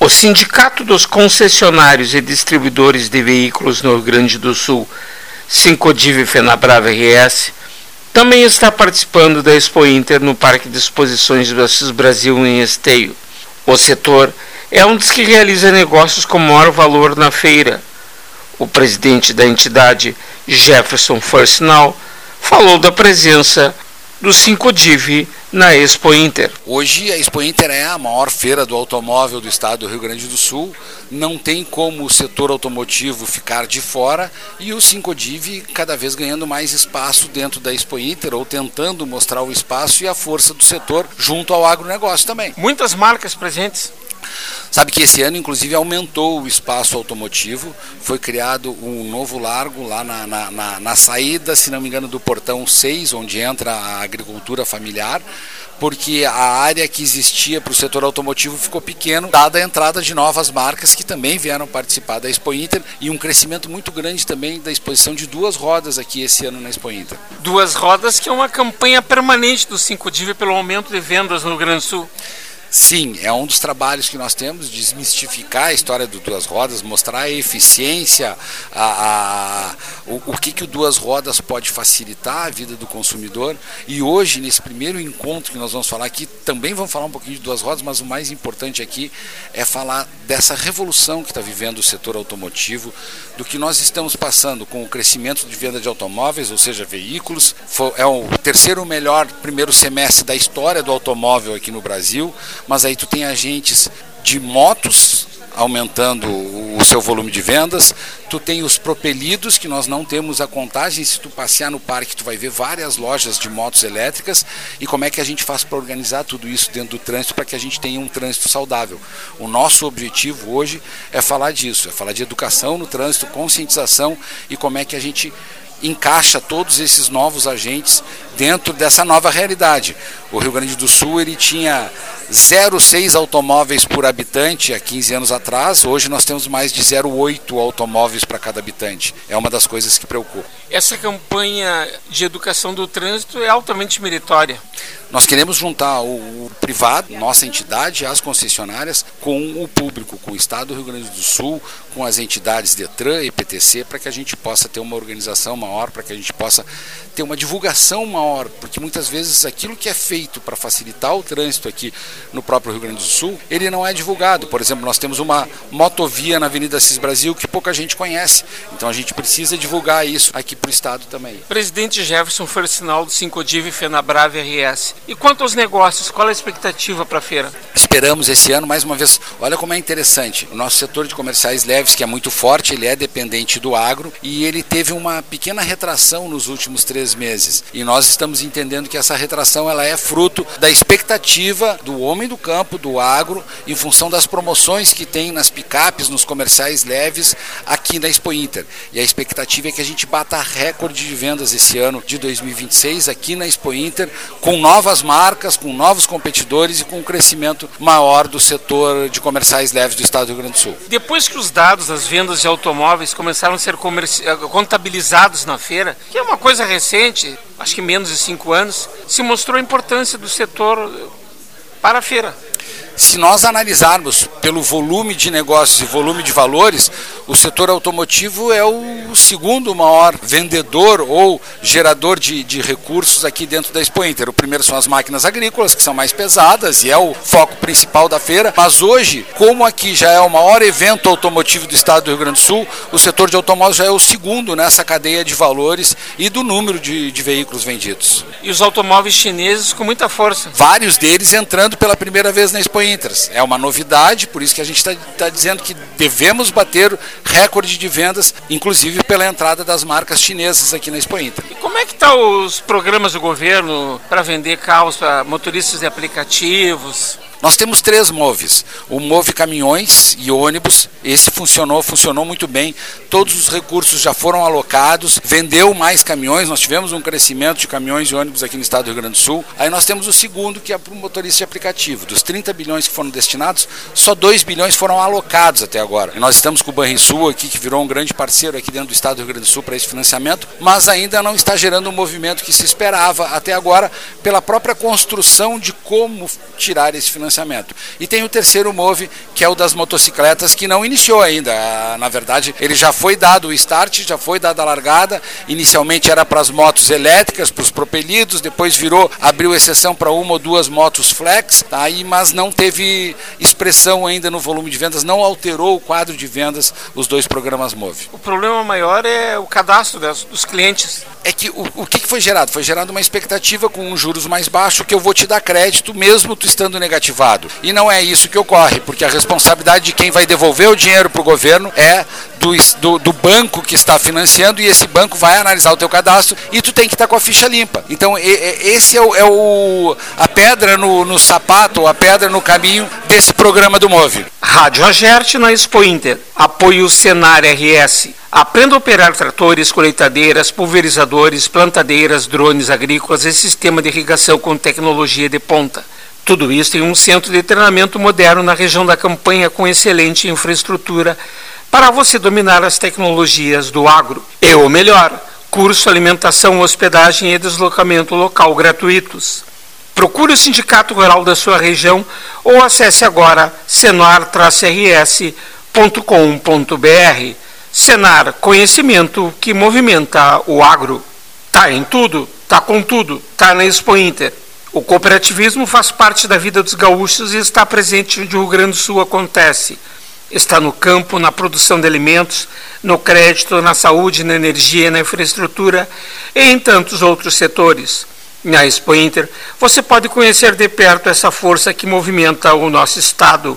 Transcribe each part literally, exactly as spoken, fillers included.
Sindicato dos Concessionários e Distribuidores de Veículos no Rio Grande do Sul, Sincodiv Fenabrave R S, também está participando da Expo Inter no Parque de Exposições do Assis Brasil em Esteio. O setor é um dos que realiza negócios com maior valor na feira. O presidente da entidade, Jefferson Firstnall, falou da presença do Sincodiv na Expo Inter. Hoje a Expo Inter é a maior feira do automóvel do estado do Rio Grande do Sul, não tem como o setor automotivo ficar de fora e o Sincodiv cada vez ganhando mais espaço dentro da Expo Inter ou tentando mostrar o espaço e a força do setor junto ao agronegócio também. Muitas marcas presentes. Sabe que esse ano, inclusive, aumentou o espaço automotivo, foi criado um novo largo lá na, na, na, na saída, se não me engano, do portão seis, onde entra a agricultura familiar, porque a área que existia para o setor automotivo ficou pequeno, dada a entrada de novas marcas que também vieram participar da Expo Inter e um crescimento muito grande também da exposição de duas rodas aqui esse ano na Expo Inter. Duas rodas que é uma campanha permanente do Sincodiv pelo aumento de vendas no Rio Grande do Sul. Sim, é um dos trabalhos que nós temos, desmistificar a história do Duas Rodas, mostrar a eficiência, a, a, o, o que, que o Duas Rodas pode facilitar a vida do consumidor. E hoje, nesse primeiro encontro que nós vamos falar aqui, também vamos falar um pouquinho de Duas Rodas, mas o mais importante aqui é falar dessa revolução que está vivendo o setor automotivo, do que nós estamos passando com o crescimento de venda de automóveis, ou seja, veículos. Foi, é o terceiro melhor primeiro semestre da história do automóvel aqui no Brasil. Mas aí tu tem agentes de motos aumentando o seu volume de vendas, tu tem os propelidos, que nós não temos a contagem, se tu passear no parque tu vai ver várias lojas de motos elétricas, e como é que a gente faz para organizar tudo isso dentro do trânsito para que a gente tenha um trânsito saudável. O nosso objetivo hoje é falar disso, é falar de educação no trânsito, conscientização e como é que a gente encaixa todos esses novos agentes dentro dessa nova realidade. O Rio Grande do Sul ele tinha zero vírgula seis automóveis por habitante há quinze anos atrás, hoje nós temos mais de zero vírgula oito automóveis para cada habitante. É uma das coisas que preocupa. Essa campanha de educação do trânsito é altamente meritória. Nós queremos juntar o, o privado, nossa entidade, as concessionárias, com o público, com o Estado do Rio Grande do Sul, com as entidades Detran e P T C, para que a gente possa ter uma organização maior, para que a gente possa ter uma divulgação maior, porque muitas vezes aquilo que é feito para facilitar o trânsito aqui no próprio Rio Grande do Sul, ele não é divulgado. Por exemplo, nós temos uma motovia na Avenida Assis Brasil que pouca gente conhece, então a gente precisa divulgar isso aqui para o Estado também. Presidente Jefferson Firstnall do Sincodiv Fenabrave R S. E quanto aos negócios, qual é a expectativa para a feira? Esperamos esse ano, mais uma vez, olha como é interessante, o nosso setor de comerciais leves, que é muito forte, ele é dependente do agro e ele teve uma pequena retração nos últimos três meses. E nós estamos entendendo que essa retração ela é fruto da expectativa do homem do campo, do agro, em função das promoções que tem nas picapes, nos comerciais leves aqui na Expo Inter. E a expectativa é que a gente bata recorde de vendas esse ano de dois mil e vinte e seis aqui na Expo Inter, com novas marcas, com novos competidores e com um crescimento maior do setor de comerciais leves do estado do Rio Grande do Sul. Depois que os dados das vendas de automóveis começaram a ser comerci... contabilizados na feira, que é uma coisa recente, acho que menos de cinco anos, se mostrou a importância do setor para a feira. Se nós analisarmos pelo volume de negócios e volume de valores, o setor automotivo é o segundo maior vendedor ou gerador de, de recursos aqui dentro da Expo Inter. O primeiro são as máquinas agrícolas, que são mais pesadas e é o foco principal da feira. Mas hoje, como aqui já é o maior evento automotivo do estado do Rio Grande do Sul, o setor de automóveis já é o segundo nessa cadeia de valores e do número de, de veículos vendidos. E os automóveis chineses com muita força. Vários deles entrando pela primeira vez na Expo Inter. É uma novidade, por isso que a gente está tá dizendo que devemos bater recorde de vendas, inclusive pela entrada das marcas chinesas aqui na Expo Inter. E como é que estão os programas do governo para vender carros para motoristas de aplicativos? Nós temos três moves, o Move Caminhões e ônibus, esse funcionou, funcionou muito bem, todos os recursos já foram alocados, vendeu mais caminhões, nós tivemos um crescimento de caminhões e ônibus aqui no estado do Rio Grande do Sul. Aí nós temos o segundo, que é para o motorista de aplicativo, dos trinta bilhões que foram destinados, só dois bilhões foram alocados até agora. E nós estamos com o Banrisul aqui, que virou um grande parceiro aqui dentro do estado do Rio Grande do Sul para esse financiamento, mas ainda não está gerando o movimento que se esperava até agora, pela própria construção de como tirar esse financiamento financiamento. E tem o terceiro Move, que é o das motocicletas, que não iniciou ainda. Na verdade, ele já foi dado o start, já foi dada a largada. Inicialmente era para as motos elétricas, para os propelidos, depois virou, abriu exceção para uma ou duas motos flex, tá? E, mas não teve expressão ainda no volume de vendas, não alterou o quadro de vendas os dois programas Move. O problema maior é o cadastro das, dos clientes. É que o, o que foi gerado? Foi gerado uma expectativa com juros mais baixos que eu vou te dar crédito mesmo tu estando negativado. E não é isso que ocorre, porque a responsabilidade de quem vai devolver o dinheiro para o governo é do, do, do banco que está financiando, e esse banco vai analisar o teu cadastro e tu tem que estar com a ficha limpa. Então e, e, esse é, o, é o, a pedra no, no sapato, a pedra no caminho desse programa do Move. Rádio Agerte na Expo Inter. Apoio Senar R S. Aprenda a operar tratores, colheitadeiras, pulverizadores, plantadeiras, drones agrícolas e sistema de irrigação com tecnologia de ponta. Tudo isso em um centro de treinamento moderno na região da Campanha com excelente infraestrutura para você dominar as tecnologias do agro. E o melhor, curso, alimentação, hospedagem e deslocamento local gratuitos. Procure o Sindicato Rural da sua região ou acesse agora senar R S ponto com ponto b r. Senar, conhecimento que movimenta o agro. Tá em tudo, tá com tudo, tá na Expo Inter. O cooperativismo faz parte da vida dos gaúchos e está presente onde o Rio Grande do Sul acontece. Está no campo, na produção de alimentos, no crédito, na saúde, na energia, na infraestrutura e em tantos outros setores. Na Expo Inter, você pode conhecer de perto essa força que movimenta o nosso estado.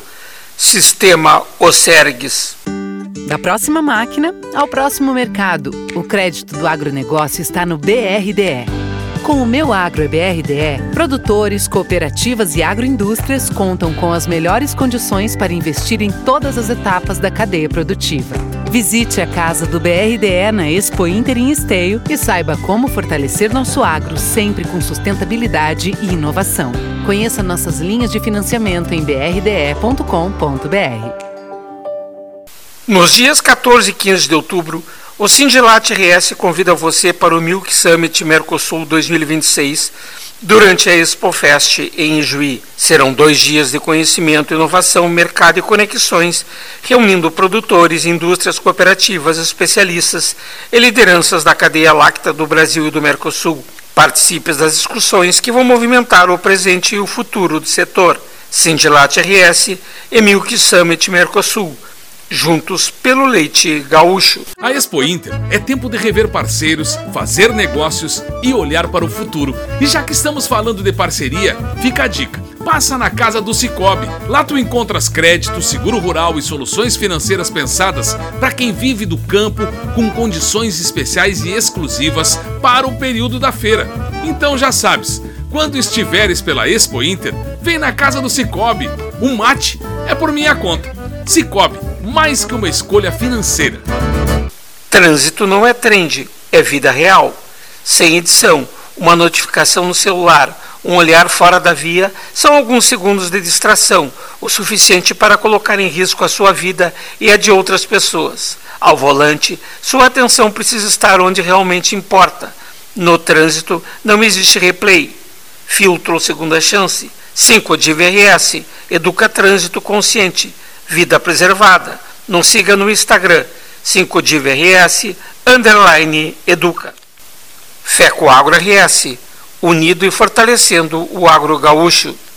Sistema Osergues. Da próxima máquina ao próximo mercado, o crédito do agronegócio está no B R D E. Com o Meu Agro e B R D E, produtores, cooperativas e agroindústrias contam com as melhores condições para investir em todas as etapas da cadeia produtiva. Visite a casa do B R D E na Expo Inter em Esteio e saiba como fortalecer nosso agro sempre com sustentabilidade e inovação. Conheça nossas linhas de financiamento em b r d e ponto com ponto b r. Nos dias quatorze e quinze de outubro, o Sindilat R S convida você para o Milk Summit Mercosul dois mil e vinte e seis durante a ExpoFest em Ijuí. Serão dois dias de conhecimento, inovação, mercado e conexões, reunindo produtores, indústrias, cooperativas, especialistas e lideranças da cadeia láctea do Brasil e do Mercosul. Participe das discussões que vão movimentar o presente e o futuro do setor. Sindilat R S e Milk Summit Mercosul. Juntos pelo leite gaúcho. A Expo Inter é tempo de rever parceiros, fazer negócios e olhar para o futuro. E já que estamos falando de parceria, fica a dica. Passa na casa do Cicobi. Lá tu encontras crédito, seguro rural e soluções financeiras pensadas para quem vive do campo com condições especiais e exclusivas para o período da feira. Então já sabes, quando estiveres pela Expo Inter, vem na casa do Cicobi. O mate é por minha conta. Cicobi, mais que uma escolha financeira. Trânsito não é trend, é vida real. Sem edição, uma notificação no celular, um olhar fora da via são alguns segundos de distração, o suficiente para colocar em risco a sua vida e a de outras pessoas. Ao volante, sua atenção precisa estar onde realmente importa. No trânsito, não existe replay. Filtro ou segunda chance. cinco D V R S. Educa Trânsito Consciente. Vida preservada. Nos siga no Instagram. cinco D V R S underline educa. Feco Agro R S. Unido e fortalecendo o agro gaúcho.